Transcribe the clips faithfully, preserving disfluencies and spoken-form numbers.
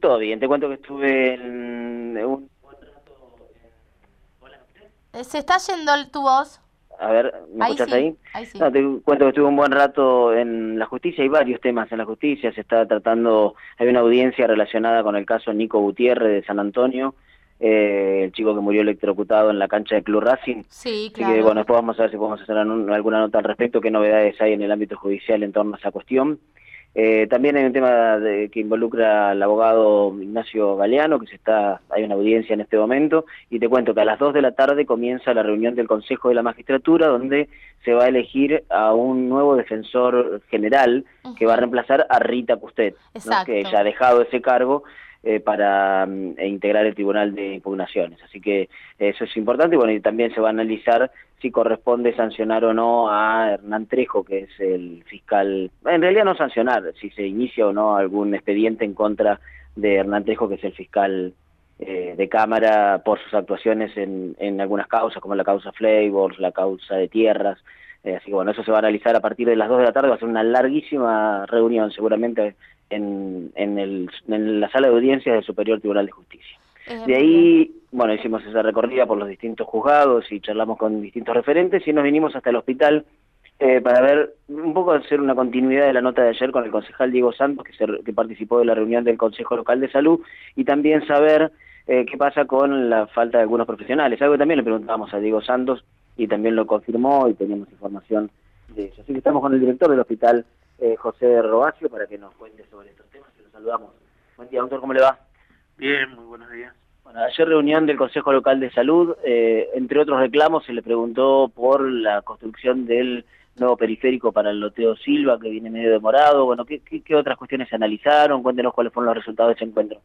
todo bien, te cuento que estuve en un buen rato en... Hola. Eh, Se está yendo el- tu voz. A ver, ¿me Ahí escuchás sí, ahí? ahí sí. No, te cuento que estuve un buen rato en la justicia, hay varios temas en la justicia, se está tratando, hay una audiencia relacionada con el caso Nico Gutiérrez de San Antonio, eh, el chico que murió electrocutado en la cancha del Club Racing, Sí, así que claro. bueno, después vamos a ver si podemos hacer un- alguna nota al respecto, qué novedades hay en el ámbito judicial en torno a esa cuestión. Eh, también hay un tema de, que involucra al abogado Ignacio Galeano, que se está, hay una audiencia en este momento, y te cuento que a las dos de la tarde comienza la reunión del Consejo de la Magistratura, donde se va a elegir a un nuevo defensor general que va a Ujú. reemplazar a Rita Pustet, ¿no? Que ya Exacto. ha dejado ese cargo eh, para mm, e integrar el Tribunal de Impugnaciones. Así que eso es importante, y bueno, y también se va a analizar si corresponde sancionar o no a Hernán Trejo, que es el fiscal, en realidad no sancionar, si se inicia o no algún expediente en contra de Hernán Trejo, que es el fiscal eh, de Cámara, por sus actuaciones en, en algunas causas, como la causa Flavors, la causa de tierras. Eh, así que bueno, eso se va a analizar a partir de las dos de la tarde, va a ser una larguísima reunión seguramente en, en, el, en la sala de audiencias del Superior Tribunal de Justicia. Eh, De muy bien. ahí, bueno, hicimos esa recorrida por los distintos juzgados y charlamos con distintos referentes y nos vinimos hasta el hospital eh, para ver, un poco hacer una continuidad de la nota de ayer con el concejal Diego Santos, que, se, que participó de la reunión del Consejo Local de Salud, y también saber eh, qué pasa con la falta de algunos profesionales. Algo que también le preguntábamos a Diego Santos y también lo confirmó y teníamos información de eso. Así que estamos con el director del hospital, eh, José Robacio, para que nos cuente sobre estos temas y lo saludamos. Buen día, doctor, ¿cómo le va? Bien, muy buenos días. Bueno, ayer reunión del Consejo Local de Salud, eh, entre otros reclamos se le preguntó por la construcción del nuevo periférico para el loteo Silva, que viene medio demorado. Bueno, ¿qué, qué, qué otras cuestiones se analizaron? Cuéntenos cuáles fueron los resultados de ese encuentro.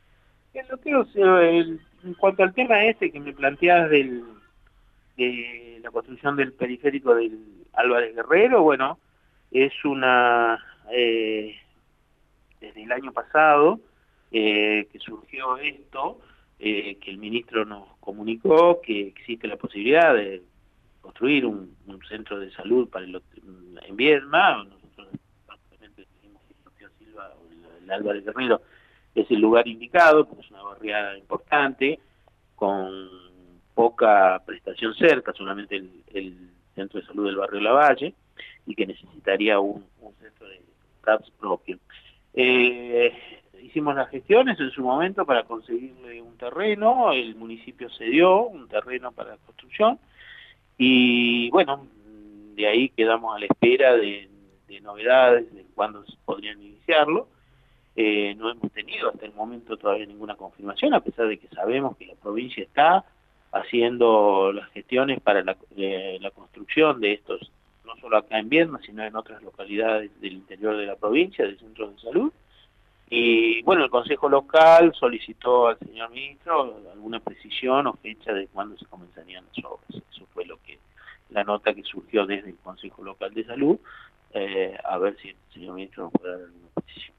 En, lo que, el, en cuanto al tema este que me planteas del, de la construcción del periférico del Álvarez Guerrero, bueno, es una, eh, desde el año pasado eh, que surgió esto, eh, que el ministro nos comunicó que existe la posibilidad de construir un, un centro de salud para el, en Viedma. Nosotros prácticamente decimos que el Loteo Silva o el, el Álvarez Guerrero es el lugar indicado, porque es una barriada importante, con poca prestación cerca, solamente el, el centro de salud del barrio Lavalle, y que necesitaría un, un centro de C A P S propio. Eh, hicimos las gestiones en su momento para conseguirle un terreno, el municipio cedió un terreno para la construcción, y bueno, de ahí quedamos a la espera de, de novedades, de cuándo podrían iniciarlo. Eh, no hemos tenido hasta el momento todavía ninguna confirmación, a pesar de que sabemos que la provincia está haciendo las gestiones para la, eh, la construcción de estos, no solo acá en Viedma, sino en otras localidades del interior de la provincia, de centros de salud. Y bueno, el Consejo Local solicitó al señor ministro alguna precisión o fecha de cuándo se comenzarían las obras. Eso fue lo que la nota que surgió desde el Consejo Local de Salud, eh, a ver si el señor ministro nos puede dar alguna precisión.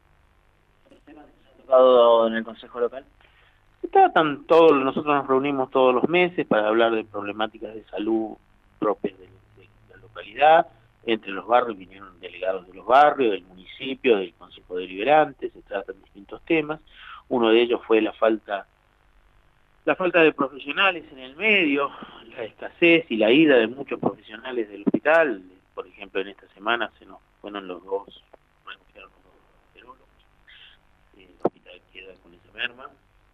¿Tocado en el Consejo Local? Tratan todos, nosotros nos reunimos todos los meses para hablar de problemáticas de salud propias de, de la localidad. Entre los barrios vinieron delegados de los barrios, del municipio, del Consejo Deliberante, se tratan distintos temas. Uno de ellos fue la falta, la falta de profesionales en el medio, la escasez y la ida de muchos profesionales del hospital. Por ejemplo, en esta semana se nos fueron los dos, renunciaron los dos cardiólogos. El hospital queda con esa merma.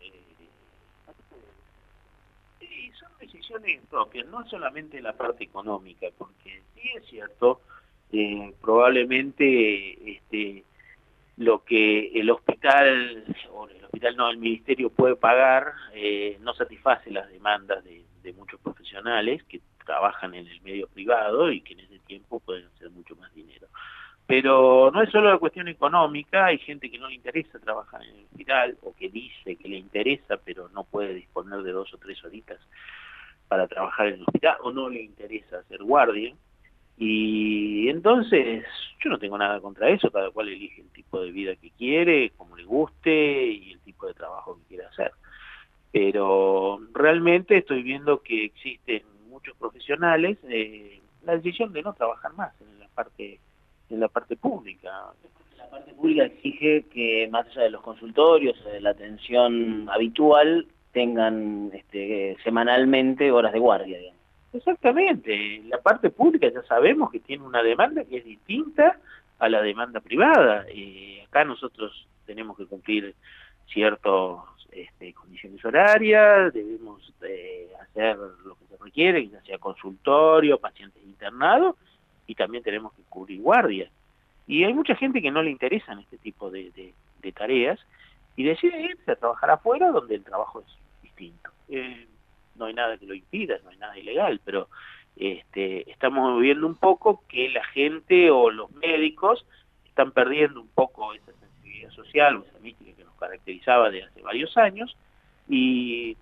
Sí, son decisiones propias, no solamente la parte económica, porque sí es cierto, eh, probablemente este, lo que el hospital, o el hospital no, el ministerio puede pagar, eh, no satisface las demandas de, de muchos profesionales que trabajan en el medio privado y que en ese tiempo pueden hacer mucho más dinero. Pero no es solo la cuestión económica, hay gente que no le interesa trabajar en el hospital, o que dice que le interesa, pero no puede disponer de dos o tres horitas para trabajar en el hospital, o no le interesa hacer guardia. Y entonces yo no tengo nada contra eso, cada cual elige el tipo de vida que quiere, como le guste, y el tipo de trabajo que quiere hacer. Pero realmente estoy viendo que existen muchos profesionales, eh, la decisión de no trabajar más en la parte en la parte pública. parte pública exige que más allá de los consultorios, de la atención habitual, tengan este, semanalmente horas de guardia, digamos. Exactamente, la parte pública ya sabemos que tiene una demanda que es distinta a la demanda privada. Eh, acá nosotros tenemos que cumplir ciertas este, condiciones horarias, debemos eh, hacer lo que se requiere, ya sea consultorio, pacientes internados, y también tenemos que cubrir guardias. Y hay mucha gente que no le interesan este tipo de, de, de tareas y decide irse a trabajar afuera donde el trabajo es distinto. Eh, no hay nada que lo impida, no hay nada ilegal, pero este, estamos viendo un poco que la gente o los médicos están perdiendo un poco esa sensibilidad social o esa mística que nos caracterizaba de hace varios años y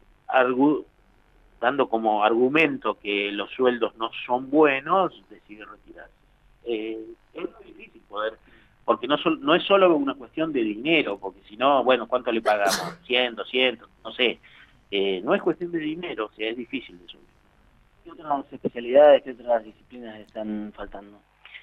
dando como argumento que los sueldos no son buenos, decide retirarse. Eh, es muy difícil poder, porque no, sol, no es solo una cuestión de dinero, porque si no, bueno, ¿cuánto le pagamos? cien, doscientos, no sé. Eh, no es cuestión de dinero, o sea, es difícil de subir. ¿Qué otras especialidades, qué otras disciplinas están faltando?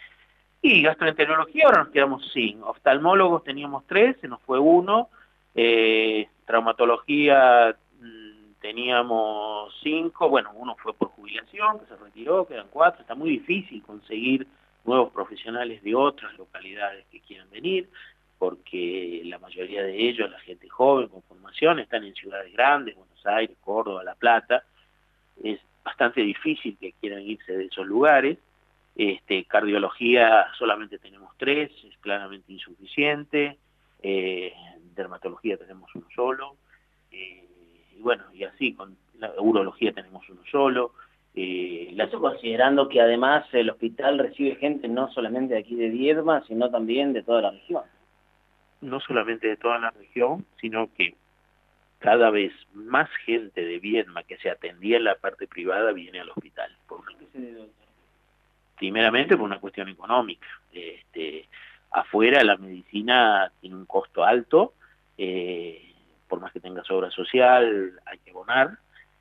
Y gastroenterología ahora nos quedamos sin. Oftalmólogos teníamos tres, se nos fue uno. Eh, traumatología mmm, teníamos cinco, bueno, uno fue por jubilación, que se retiró, quedan cuatro. Está muy difícil conseguir nuevos profesionales de otras localidades que quieran venir, porque la mayoría de ellos, la gente joven con formación, están en ciudades grandes, Buenos Aires, Córdoba, La Plata. Es bastante difícil que quieran irse de esos lugares. Este, cardiología solamente tenemos tres, es claramente insuficiente. Eh, dermatología tenemos uno solo. Eh, y bueno, y así, con la urología tenemos uno solo. Eh, Eso considerando que además el hospital recibe gente no solamente de aquí de Viedma, sino también de toda la región. No solamente de toda la región, sino que cada vez más gente de Viedma que se atendía en la parte privada viene al hospital. ¿Por qué se debe? Primeramente por una cuestión económica. Este, afuera la medicina tiene un costo alto, eh, por más que tengas obra social hay que abonar.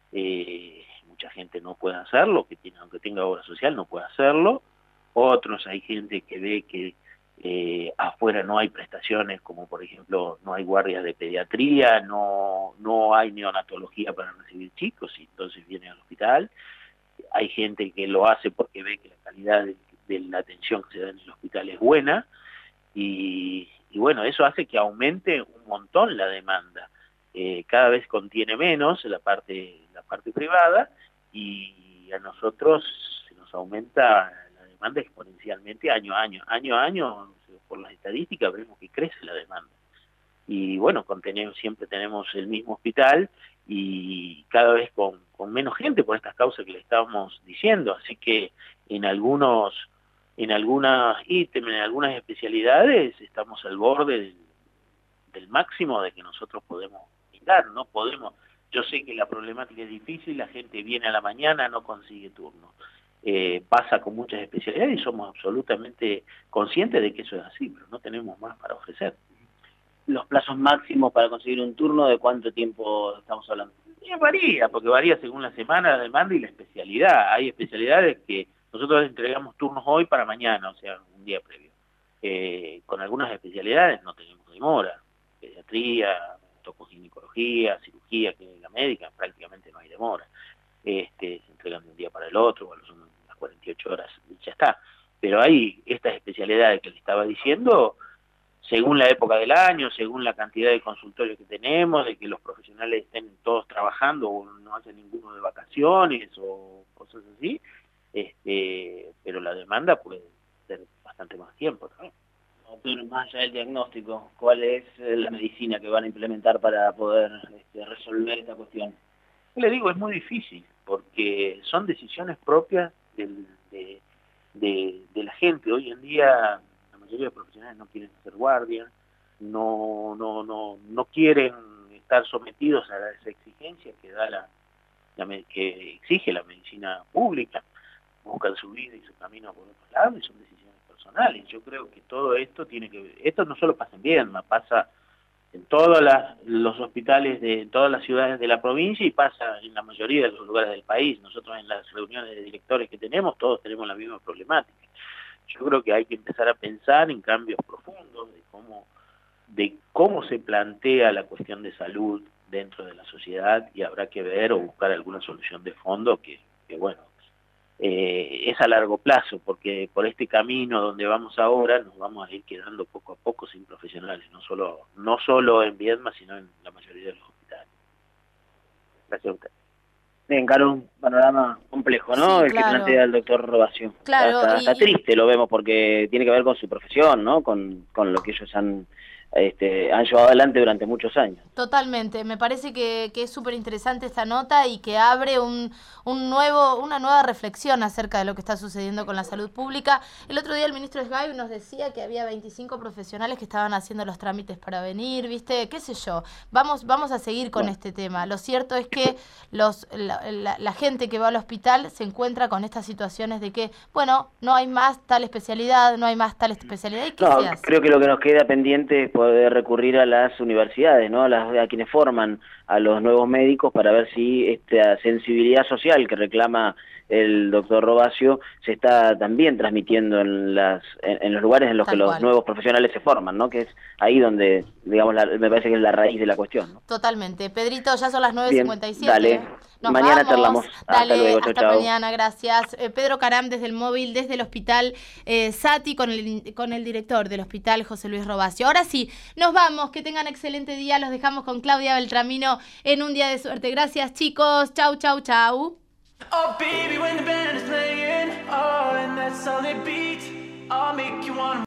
Eh, mucha gente no puede hacerlo, que tiene, aunque tenga obra social no puede hacerlo. Otros, hay gente que ve que eh, afuera no hay prestaciones, como por ejemplo no hay guardias de pediatría, no, no hay neonatología para recibir chicos, y entonces vienen al hospital. Hay gente que lo hace porque ve que la calidad de, de la atención que se da en el hospital es buena, y, y bueno, eso hace que aumente un montón la demanda. Eh, cada vez contiene menos la parte, la parte privada, y a nosotros se nos aumenta la demanda exponencialmente año a año. Año a año, por las estadísticas, vemos que crece la demanda. Y bueno, con tener, siempre tenemos el mismo hospital y cada vez con, con menos gente por estas causas que le estábamos diciendo. Así que en algunos, en algunas ítems, en algunas especialidades, estamos al borde del, del máximo de que nosotros podemos brindar. No podemos. Yo sé que la problemática es difícil, la gente viene a la mañana, no consigue turno. Eh, pasa con muchas especialidades y somos absolutamente conscientes de que eso es así, pero no tenemos más para ofrecer. Los plazos máximos para conseguir un turno, ¿de cuánto tiempo estamos hablando? Y varía, porque varía según la semana, la demanda y la especialidad. Hay especialidades que nosotros entregamos turnos hoy para mañana, o sea, un día previo. Eh, con algunas especialidades no tenemos demora. Pediatría, tocoginecología, cirugía, clínica médica, prácticamente no hay demora. Este, se entregan de un día para el otro, bueno, son las cuarenta y ocho horas y ya está. Pero hay estas especialidades que le estaba diciendo, según la época del año, según la cantidad de consultorios que tenemos, de que los profesionales estén todos trabajando o no haya ninguno de vacaciones o cosas así, este, pero la demanda puede ser bastante más tiempo también. Pero más allá del diagnóstico, ¿cuál es la medicina que van a implementar para poder este, resolver esta cuestión? Le digo, es muy difícil, porque son decisiones propias del, de, de, de la gente. Hoy en día la mayoría de profesionales no quieren hacer guardia, no, no, no, no quieren estar sometidos a esa exigencia que da la, la que exige la medicina pública, buscan su vida y su camino por otro lado, y son decisiones personales. Yo creo que todo esto tiene que ver, esto no solo pasa en Viedma, pasa en todos los hospitales de todas las ciudades de la provincia y pasa en la mayoría de los lugares del país. Nosotros en las reuniones de directores que tenemos, todos tenemos la misma problemática. Yo creo que hay que empezar a pensar en cambios profundos de cómo, de cómo se plantea la cuestión de salud dentro de la sociedad, y habrá que ver o buscar alguna solución de fondo que, que bueno, eh, es a largo plazo, porque por este camino donde vamos ahora nos vamos a ir quedando poco a poco sin profesionales, no solo, no solo en Viedma, sino en la mayoría de los hospitales. Gracias a usted. Bien, claro, un panorama complejo, ¿no? Sí, el claro. que plantea el doctor Robacio. Claro, Hasta, y- hasta triste lo vemos porque tiene que ver con su profesión, ¿no? Con, con lo que ellos han, este, han llevado adelante durante muchos años. Totalmente, me parece que, que es súper interesante esta nota y que abre un, un nuevo, una nueva reflexión acerca de lo que está sucediendo con la salud pública. El otro día el ministro Sgay nos decía que había veinticinco profesionales que estaban haciendo los trámites para venir, ¿viste? ¿Qué sé yo? Vamos, vamos a seguir con Bueno. este tema. Lo cierto es que los, la, la, la gente que va al hospital se encuentra con estas situaciones de que, bueno, no hay más tal especialidad, no hay más tal especialidad. ¿Y qué No, se hace? creo que lo que nos queda pendiente es poder recurrir a las universidades, ¿no? A, las, a quienes forman a los nuevos médicos para ver si esta sensibilidad social que reclama el doctor Robacio se está también transmitiendo en las en, en los lugares en los Tal que los cual. nuevos profesionales se forman, ¿no? Que es ahí donde, digamos, la, me parece que es la raíz de la cuestión, ¿no? Totalmente. Pedrito, ya son las nueve Bien, cincuenta y siete. dale. Nos Mañana vamos. charlamos. Hasta Dale, luego, chau, hasta chau. mañana, gracias. Eh, Pedro Caram desde el móvil, desde el hospital eh, Sati, con el, con el director del hospital, José Luis Robacio. Ahora sí, nos vamos. Que tengan excelente día. Los dejamos con Claudia Beltramino en un día de suerte. Gracias, chicos. Chau, chau, chau. Oh baby, when the band is playing, oh, and that song they beat, I'll make you wanna